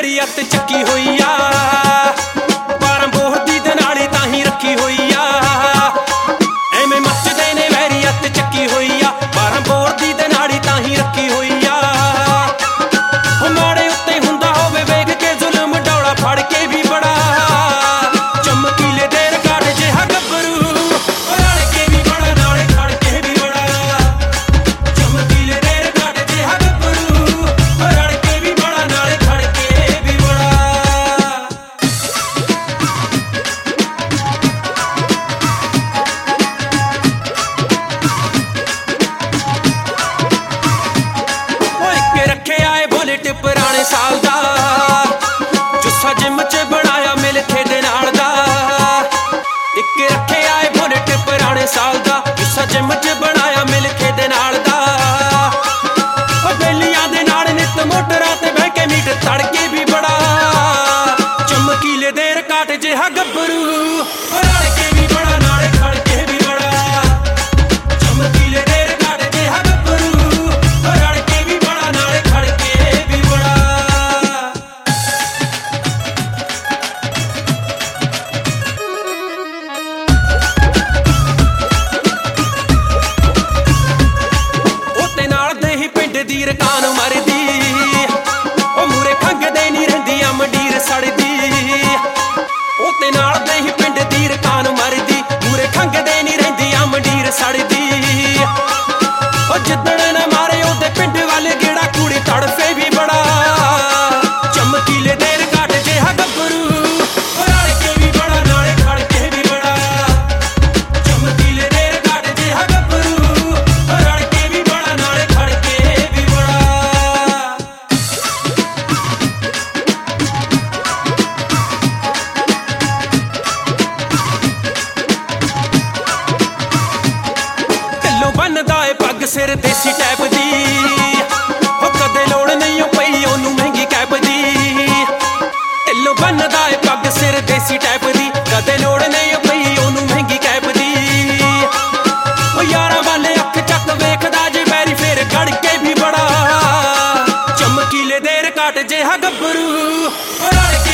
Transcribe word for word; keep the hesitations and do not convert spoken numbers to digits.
ਮੇਰੀ ਅੱਤ ਚੱਕੀ ਹੋਈ ਆ, ਬਾਰਾਂ ਬੋਰ ਦੀ ਦਨਾਲੀ ਤਾਂ ਹੀ ਰੱਖੀ ਹੋਈ ਆ। ਐਵੇਂ ਮੱਚਦੇ ਨੇ ਮੇਰੀ ਅੱਤ ਚੱਕੀ ਹੋਈ ਆ, ਬਾਰਾਂ ਬੋਰ ਦੀ ਦਨਾਲੀ ਤਾਂ ਹੀ ਰੱਖੀ ਹੋਈ ਆ। ਉਹ ਮਾੜੇ ਉੱਤੇ ਹੁੰਦਾ ਹੋਵੇ ਵੇਖ ਕੇ ਜ਼ੁਲਮ ਡੌਲਾ ਫੜ ਕੇ ਵੀ ਬੜਾ ਚਮਕੀਲੇ ਦੇ ਰਿਕਾਰਡ ਜਿਹਾ ਗੱਭਰੂ ਰਲ ਕੇ ਵੀ ਬੜਾ ਨਾਲੇ ਖੜ ਕੇ ਵੀ ਬੜਾ ਚਮਕੀਲੇ ਦੇ ਰਿਕਾਰਡ ਜਿਹਾ ਗੱਭਰੂ ਰਲ ਕੇ ਵੀ ਬੜਾ ਨਾਲੇ ਖੜ ਕੇ ਵੀ ਬੜਾ। ਉਹ ਇੱਕ ਰੱਖਿਆ ਏ ਬੁਲਟ ਪੁਰਾਣੇ ਸਾਲ ਦਾ, ਜੁੱਸਾ ਜਿਮ ਚ ਬਣਾਇਆ ਮਿਲ ਕੇ ਦੇ ਨਾਲ ਦਾ। ਇੱਕ ਰੱਖਿਆ ਏ ਬੁਲਟ ਪੁਰਾਣੇ ਸਾਲ ਦਾ, ਜੁੱਸਾ ਜਿਮ ਚ ਬਣਾਇਆ ਮਿਲ ਕੇ ਦੇ ਨਾਲ ਦਾ। ਉਹ ਬੇਲੀਆਂ ਦੇ ਨਾਲ ਨਿੱਤ ਮੋਟਰਾਂ ਤੇ ਬਹਿ ਕੇ ਮੀਟ ਤੜਕੇ ਵੀ ਬੜਾ ਚਮਕੀਲੇ ਦੇ ਰਿਕਾਰਡ ਜਿਹਾ ਗੱਭਰੂ ਰਲ ਕੇ ਵੀ ਬੜਾ ਨਾਲੇ ਖੜ ਕੇ ਵੀ ਬੜਾ ਚਮਕੀਲੇ ਦੇ ਰਿਕਾਰਡ ਜਿਹਾ ਗੱਭਰੂ ਰਲ ਕੇ ਵੀ ਬੜਾ ਨਾਲੇ ਖੜ ਕੇ ਵੀ ਬੜਾ। ਉਹਦੇ ਨਾਲ ਦੇ ਹੀ ਪਿੰਡ ਦੀ ਰਕਾਨ ਮਰਦੀ, ਉਹ ਮੂਰੇ ਖੰਘਦੇ ਨਹੀਂ ਰਹਿੰਦੀਆਂ ਮੰਡੀਰ ਸੜਦੀ। ਉਹਦੇ ਨਾਲ ਦੇ ਹੀ ਪਿੰਡ ਦੀ ਰਕਾਨ ਮਰਦੀ, ਮੂਰੇ ਖੰਘਦੇ ਨਹੀਂ ਰਹਿੰਦੀਆਂ ਮੰਡੀਰ ਸੜਦੀ। ਉਹ ਜਿੱਦਣ ਨਾ ਮਾਰੇ ਉਹਦੇ ਪਿੰਡ ਵਾਲੇ ਗੇੜਾ ਕੁੜੀ ਤੜਫੇ ਵੀ ਬੜਾ ਚਮਕੀਲੇ ਦੇ ਰਿਕਾਰਡ ਜਿਹਾ ਗੱਭਰੂ ਰਲ ਕੇ ਵੀ ਬੜਾ ਨਾਲੇ ਖੜ ਕੇ ਵੀ ਬੜਾ ਚਮਕੀਲੇ ਦੇ ਰਿਕਾਰਡ ਜਿਹਾ ਗੱਭਰੂ ਰਲ ਕੇ ਵੀ ਬੜਾ ਨਾਲੇ ਖੜ ਕੇ ਵੀ ਬੜਾ। ਢਿੱਲੋਂ ਬੰਨਦਾ ਏ ਪੱਗ ਸਿਰ ਦੇਸੀ ਟੈਪ ਦੀ, ਉਹ ਕਦੇ ਲੋੜ ਨਹੀਂ ਓ ਪਈ ਉਹਨੂੰ ਮਹਿੰਗੀ ਕੈਪ ਦੀ। ਢਿੱਲੋਂ ਬੰਨਦਾ ਏ ਪੱਗ ਸਿਰ ਦੇਸੀ ਟੈਪ ਦੀ, ਕਦੇ ਲੋੜ ਨਹੀਂ ਓ ਪਈ ਉਹਨੂੰ ਮਹਿੰਗੀ ਕੈਪ ਦੀ। ਉਹ ਯਾਰਾਂ ਵਾਲੇ ਅੱਖ ਚੱਕ ਵੇਖਦਾ ਜੇ ਵੈਰੀ ਫੇਰ ਗੜ ਕੇ ਵੀ ਬੜਾ ਚਮਕੀਲੇ ਦੇ ਰਿਕਾਰਡ ਜਿਹਾ ਗੱਭਰੂ ਰਲ